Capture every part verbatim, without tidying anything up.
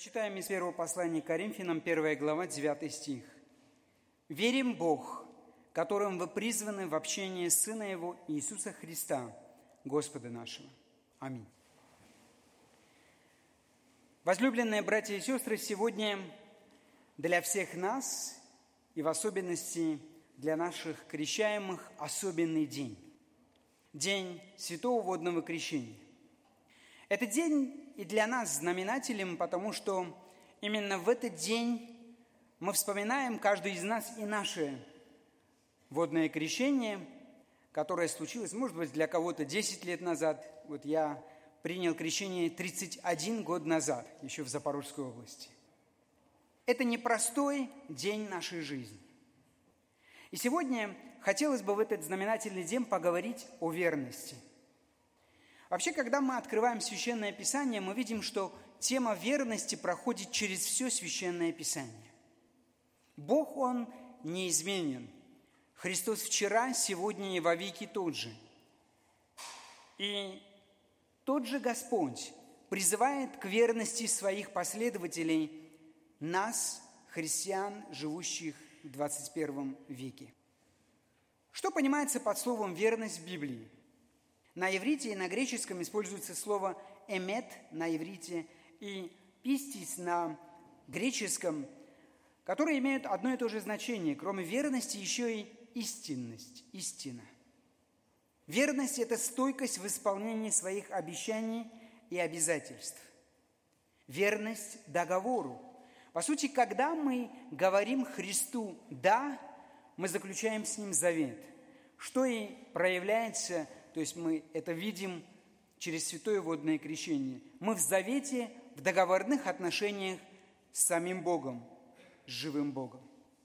Прочитаем из первого послания к Коринфянам, первая глава, девятый стих. «Верим в Бог, которым вы призваны в общение Сына Его Иисуса Христа, Господа нашего. Аминь». Возлюбленные братья и сестры, сегодня для всех нас, и в особенности для наших крещаемых, особенный день. День Святого Водного Крещения. Этот день и для нас знаменателен, потому что именно в этот день мы вспоминаем, каждый из нас, и наше водное крещение, которое случилось, может быть, для кого-то десять лет назад. Вот я принял крещение тридцать один год назад, еще в Запорожской области. Это непростой день нашей жизни. И сегодня хотелось бы в этот знаменательный день поговорить о верности. Вообще, когда мы открываем Священное Писание, мы видим, что тема верности проходит через все Священное Писание. Бог, Он неизменен. Христос вчера, сегодня и вовеки тот же. И тот же Господь призывает к верности своих последователей, нас, христиан, живущих в двадцать первом веке. Что понимается под словом «верность» в Библии? На иврите и на греческом используется слово «эмет» на иврите и «пистис» на греческом, которые имеют одно и то же значение. Кроме верности, еще и истинность, истина. Верность – это стойкость в исполнении своих обещаний и обязательств. Верность договору. По сути, когда мы говорим Христу «да», мы заключаем с Ним завет, что и проявляется, то есть мы это видим через Святое Водное Крещение. Мы в завете, в договорных отношениях с самим Богом, с живым Богом.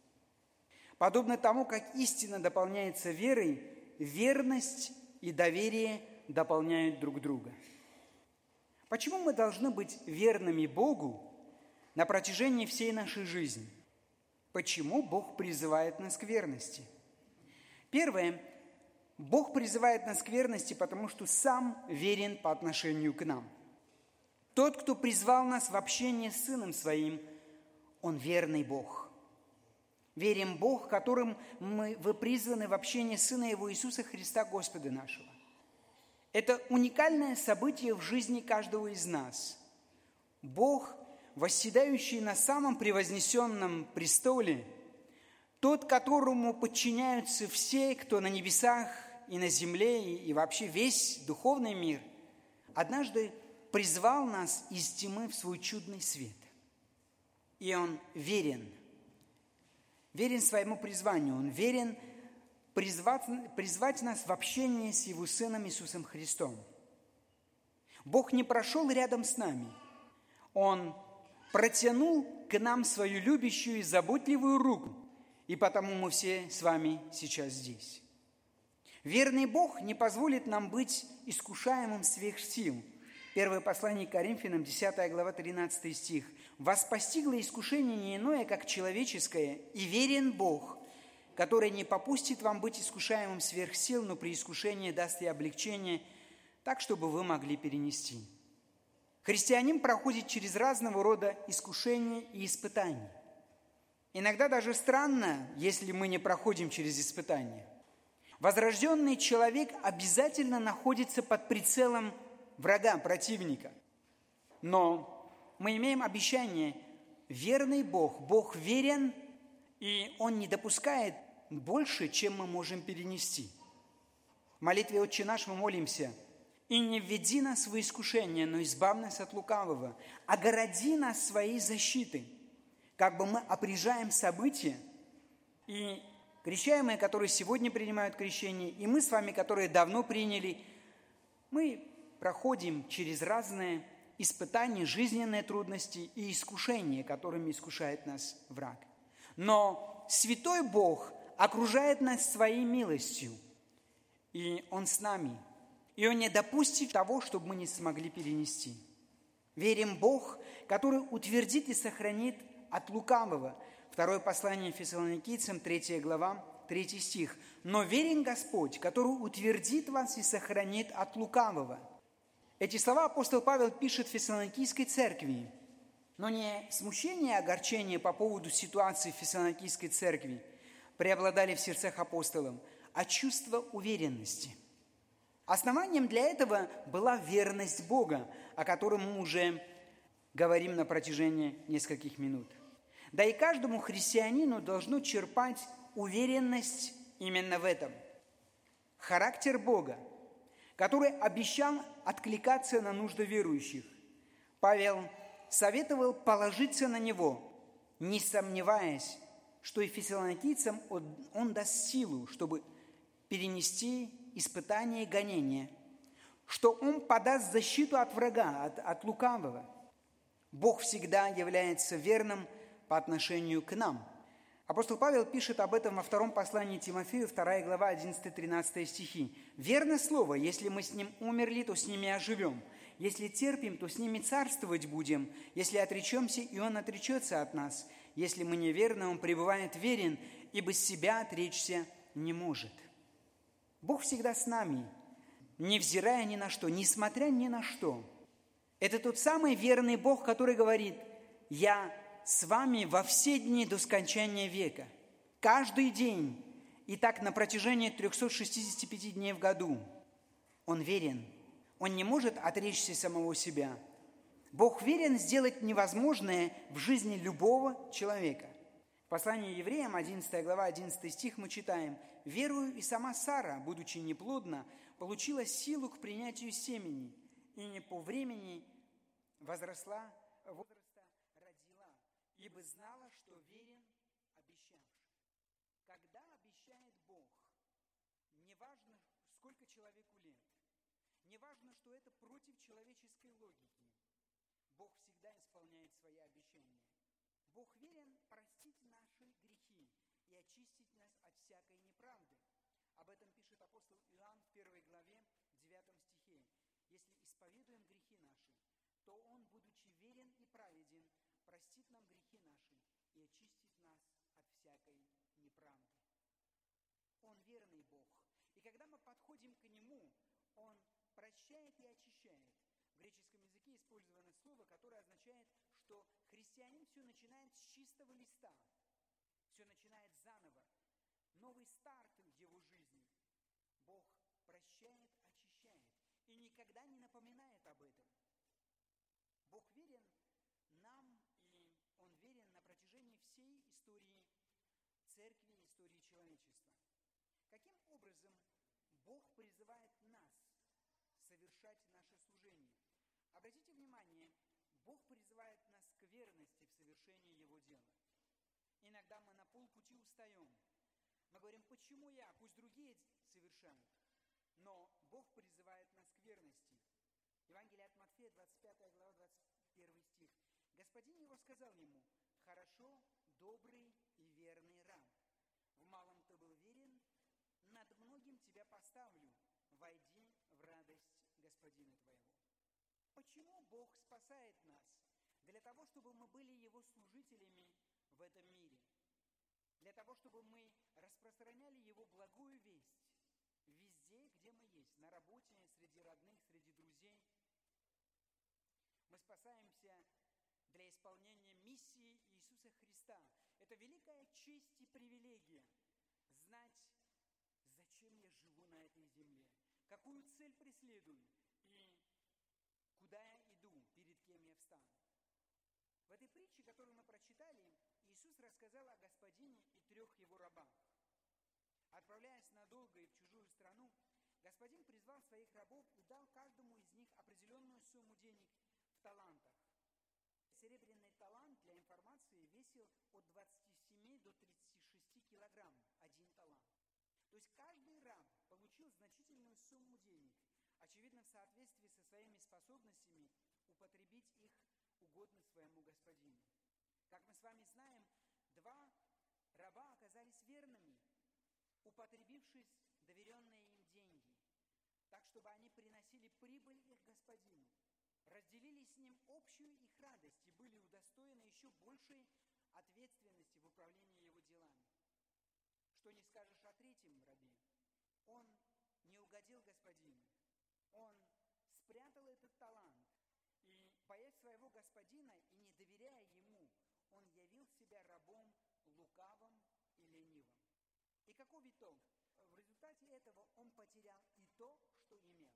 Подобно тому, как истина дополняется верой, верность и доверие дополняют друг друга. Почему мы должны быть верными Богу на протяжении всей нашей жизни? Почему Бог призывает нас к верности? Первое. Бог призывает нас к верности, потому что сам верен по отношению к нам. Тот, кто призвал нас в общение с Сыном Своим, Он верный Бог. Верим в Бог, которым мы, вы призваны в общение Сына Его Иисуса Христа, Господа нашего. Это уникальное событие в жизни каждого из нас. Бог, восседающий на самом превознесенном престоле, тот, которому подчиняются все, кто на небесах и на земле, и вообще весь духовный мир, однажды призвал нас из тьмы в свой чудный свет. И Он верен. Верен своему призванию. Он верен призвать, призвать нас в общение с Его Сыном Иисусом Христом. Бог не прошел рядом с нами. Он протянул к нам свою любящую и заботливую руку. И потому мы все с вами сейчас здесь. Верный Бог не позволит нам быть искушаемым сверх сил. Первое послание к Коринфянам, десятая глава, тринадцатый стих. «Вас постигло искушение не иное, как человеческое, и верен Бог, который не попустит вам быть искушаемым сверх сил, но при искушении даст и облегчение, так, чтобы вы могли перенести». Христианин проходит через разного рода искушения и испытания. Иногда даже странно, если мы не проходим через испытания. Возрожденный человек обязательно находится под прицелом врага, противника. Но мы имеем обещание, верный Бог, Бог верен, и Он не допускает больше, чем мы можем перенести. В молитве «Отче наш» мы молимся: «И не введи нас в искушение, но избавь нас от лукавого, огради нас своей защитой». Как бы мы опрежаем события, и крещаемые, которые сегодня принимают крещение, и мы с вами, которые давно приняли, мы проходим через разные испытания, жизненные трудности и искушения, которыми искушает нас враг. Но святой Бог окружает нас своей милостью, и Он с нами, и Он не допустит того, чтобы мы не смогли перенести. Верим в Бог, который утвердит и сохранит от лукавого. Второе послание Фессалоникийцам, третья глава, третий стих. «Но верен Господь, который утвердит вас и сохранит от лукавого». Эти слова апостол Павел пишет Фессалоникийской церкви. Но не смущение и огорчение по поводу ситуации в Фессалоникийской церкви преобладали в сердцах апостолов, а чувство уверенности. Основанием для этого была верность Бога, о котором мы уже говорим на протяжении нескольких минут. Да и каждому христианину должно черпать уверенность именно в этом. Характер Бога, который обещал откликаться на нужды верующих. Павел советовал положиться на Него, не сомневаясь, что и фессалоникийцам он, он даст силу, чтобы перенести испытания и гонения, что Он подаст защиту от врага, от, от лукавого. Бог всегда является верным по отношению к нам. Апостол Павел пишет об этом во втором послании Тимофею, вторая глава, одиннадцатый-тринадцатый стихи. «Верно слово, если мы с Ним умерли, то с ними оживем. Если терпим, то с ними царствовать будем. Если отречемся, и Он отречется от нас. Если мы неверны, Он пребывает верен, ибо себя отречься не может». Бог всегда с нами, невзирая ни на что, несмотря ни на что. Это тот самый верный Бог, который говорит: «Я с вами во все дни до скончания века». Каждый день, и так на протяжении трехсот шестидесяти пяти дней в году. Он верен. Он не может отречься самого себя. Бог верен сделать невозможное в жизни любого человека. В послании Евреям, одиннадцатая глава, одиннадцатый стих, мы читаем: «Верую и сама Сара, будучи неплодна, получила силу к принятию семени, и не по времени возросла, возраста родила, ибо знала, что верен обещавший». Когда обещает Бог, неважно, сколько человеку лет, неважно, что это против человеческой логики, Бог всегда исполняет свои обещания. Бог верен простить наши грехи и очистить нас от всякой неправды. Об этом пишет апостол Иоанн в первой главе, девятом стихе. «Если исповедуем грехи наши, то Он, будучи верен и праведен, простит нам грехи наши и очистит нас от всякой неправды». Он верный Бог. И когда мы подходим к Нему, Он прощает и очищает. В греческом языке использовано слово, которое означает, что христианин все начинает с чистого листа, все начинает заново, новый старт в его жизни. Бог прощает, очищает и никогда не напоминает об этом. Бог верен нам, и Он верен на протяжении всей истории церкви, истории человечества. Каким образом Бог призывает нас совершать наше служение? Обратите внимание, Бог призывает нас к верности в совершении Его дела. Иногда мы на полпути устаем. Мы говорим: почему я? Пусть другие совершают. Но Бог призывает нас к верности. Евангелие от Матфея, двадцать пятая глава, двадцать первый стих. Господин его сказал ему: «Хорошо, добрый и верный раб. В малом ты был верен, над многим тебя поставлю. Войди в радость господина твоего». Почему Бог спасает нас? Для того, чтобы мы были Его служителями в этом мире. Для того, чтобы мы распространяли Его благую весть везде, где мы есть. На работе, среди родных, среди друзей. Мы спасаемся для исполнения миссии Иисуса Христа. Это великая честь и привилегия знать, зачем я живу на этой земле, какую цель преследую и куда я иду, перед кем я встану. В этой притче, которую мы прочитали, Иисус рассказал о господине и трех его рабах. Отправляясь надолго и в чужую страну, господин призвал своих рабов и дал каждому из них определенную сумму денег в талантах. Серебряный талант, для информации, весил от двадцати семи до тридцати шести килограмм, один талант. То есть каждый раб получил значительную сумму денег, очевидно, в соответствии со своими способностями употребить их угодно своему господину. Как мы с вами знаем, два раба оказались верными, употребившись доверенные им деньги, так, чтобы они приносили прибыль их господину, разделили с ним общую их радость и были удостоены еще большей ответственности в управлении его делами. Что не скажешь о третьем рабе? Он не угодил господину. Он спрятал этот талант и, боясь своего господина и не доверяя Ему, он явил себя рабом лукавым и ленивым. И каков итог? В результате этого он потерял и то, что имел.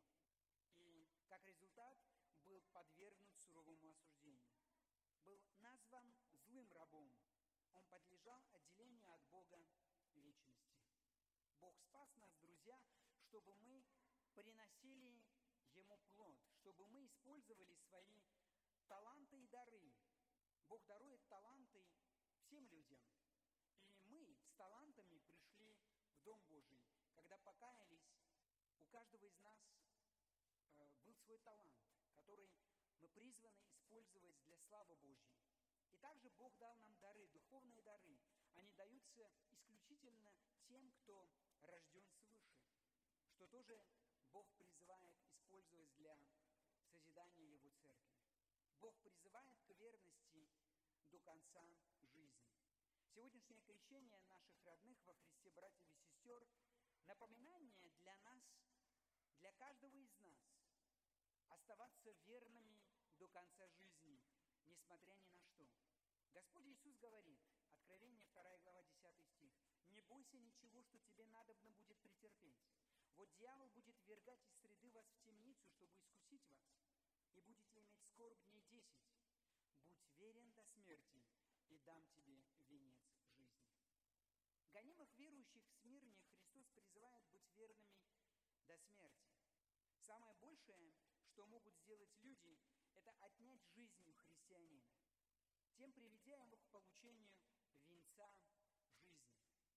И как результат был подвергнут суровому осуждению. Был назван злым рабом. Он подлежал отделению от Бога вечности. Бог спас нас, друзья, чтобы мы приносили Ему плод, чтобы мы использовали свои таланты и дары. Бог дарует таланты всем людям. И мы с талантами пришли в Дом Божий. Когда покаялись, у каждого из нас э, был свой талант, который мы призваны использовать для славы Божьей. И также Бог дал нам дары, духовные дары. Они даются исключительно тем, кто рожден свыше, что тоже Бог призывает использовать для созидания Его церкви. Бог призывает к верности до конца жизни. Сегодняшнее крещение наших родных во Христе, братьев и сестер, напоминание для нас, для каждого из нас, оставаться верными до конца жизни, несмотря ни на что. Господь Иисус говорит, Откровение вторая глава, десятый стих, «Не бойся ничего, что тебе надобно будет претерпеть. Вот дьявол будет ввергать из среды вас в темницу, чтобы искусить вас, и будете иметь скорбь дней десять. Будь верен до смерти, и дам тебе венец жизни». Гонимых верующих в Смирне Христос призывает быть верными до смерти. Самое большее, что могут сделать люди, это отнять жизнь у христианина, тем приведя его к получению венца жизни.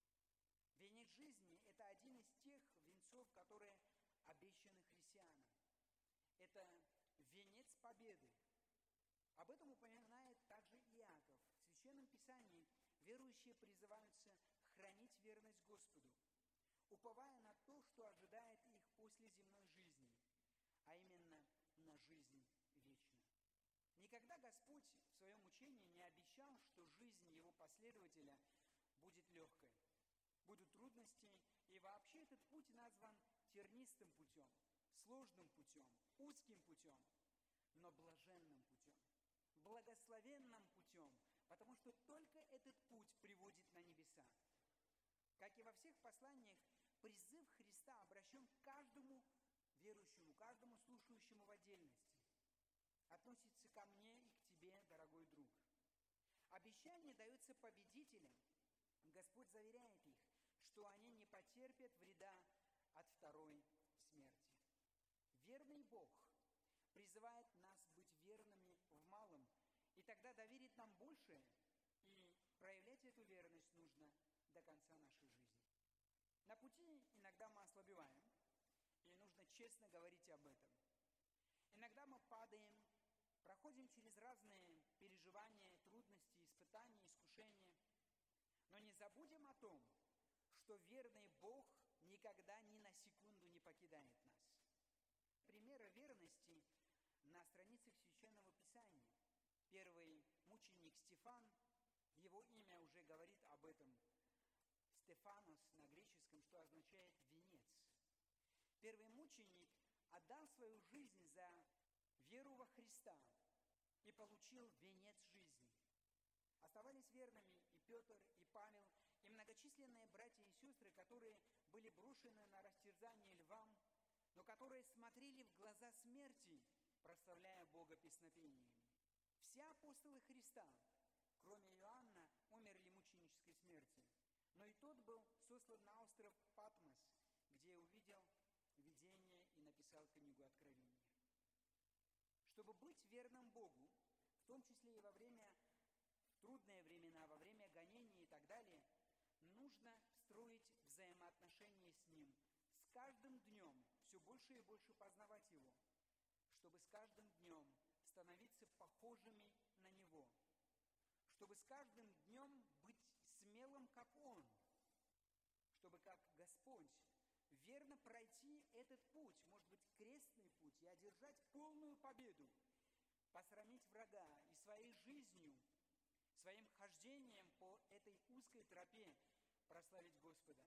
Венец жизни – это один из тех венцов, которые обещаны христианам. Это венец победы. Об этом упоминает также Иаков. В Священном Писании верующие призываются хранить верность Господу, уповая на то, что ожидает их после земной жизни, а именно на жизнь вечную. Никогда Господь в своем учении не обещал, что жизнь Его последователя будет легкой. Будут трудности, и вообще этот путь назван тернистым путем, сложным путем, узким путем, но блаженным путем, благословенным путем, потому что только этот путь приводит на небеса. Как и во всех посланиях, призыв Христа обращен к каждому верующему, каждому слушающему в отдельности. Относится ко мне и к тебе, дорогой друг. Обещание дается победителям. Господь заверяет их, что они не потерпят вреда от второй смерти. Верный Бог призывает нас быть верными в малом, и тогда доверит нам большее, и проявлять эту верность нужно до конца нашей жизни. На пути иногда мы ослабеваем, и нужно честно говорить об этом. Иногда мы падаем, проходим через разные переживания, трудности, испытания, искушения, но не забудем о том, что верный Бог никогда ни на секунду не покидает нас. Примеры верности на страницах Священного Писания. Первый мученик Стефан, его имя уже говорит об этом. Стефанос на греческом, что означает «венец». Первый мученик отдал свою жизнь за веру во Христа и получил венец жизни. Оставались верными и Петр, и Павел, и многочисленные братья и сестры, которые были брошены на растерзание львам, но которые смотрели в глаза смерти, прославляя Бога песнопениями. Все апостолы Христа, кроме Иоанна, умерли мученической смертью, но и тот был сослан на остров Патмос, где увидел видение и написал книгу Откровения. Чтобы быть верным Богу, в том числе и во время в трудные времена, во время гонений и так далее, нужно строить взаимоотношения с Ним, с каждым днем все больше и больше познавать Его, чтобы с каждым днем становиться похожими на Него, чтобы с каждым днем быть смелым, как Он, чтобы, как Господь, верно пройти этот путь, может быть, крестный путь, и одержать полную победу, посрамить врага и своей жизнью, своим хождением по этой узкой тропе прославить Господа.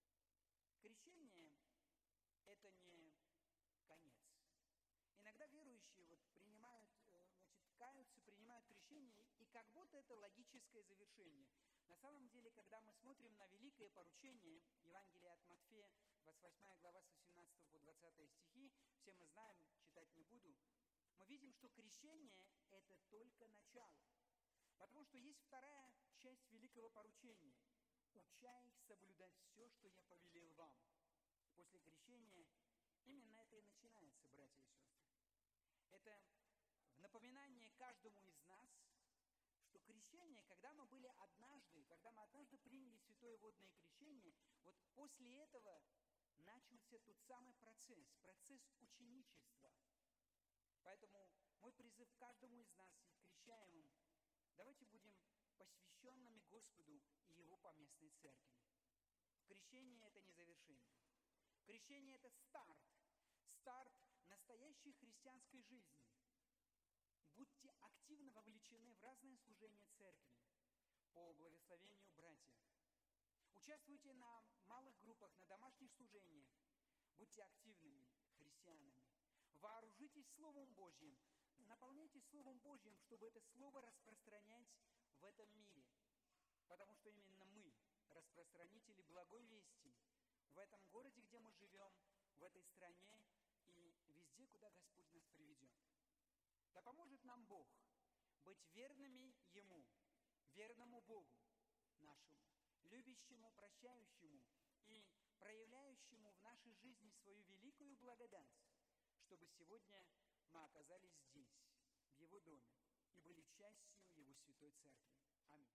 Крещение – это не конец. Иногда верующие вот принимают, значит, каются, принимают крещение, и как будто это логическое завершение. На самом деле, когда мы смотрим на великое поручение, Евангелие от Матфея, двадцать восьмая глава, с восемнадцатого по двадцатый стихи, все мы знаем, читать не буду, мы видим, что крещение – это только начало. Потому что есть вторая часть великого поручения – «Уча их соблюдать все, что я повелел вам». После крещения именно это и начинается, братья и сестры. Это в напоминание каждому из нас, что крещение, когда мы были однажды, когда мы однажды приняли святое водное крещение, вот после этого начался тот самый процесс, процесс ученичества. Поэтому мой призыв каждому из нас, и крещаемым, давайте будем посвященными Господу и Его поместной церкви. Крещение – это не завершение. Крещение – это старт, старт настоящей христианской жизни. Будьте активно вовлечены в разные служения церкви по благословению братьев. Участвуйте на малых группах, на домашних служениях. Будьте активными христианами. Вооружитесь Словом Божьим. Наполняйтесь Словом Божьим, чтобы это Слово распространять в этом мире. Потому что именно мы, распространители благой вести, в этом городе, где мы живем, в этой стране и везде, куда Господь нас приведет. Да поможет нам Бог быть верными Ему, верному Богу нашему, любящему, прощающему и проявляющему в нашей жизни свою великую благодать, чтобы сегодня мы оказались здесь, в Его доме, и были частью Его святой церкви. Аминь.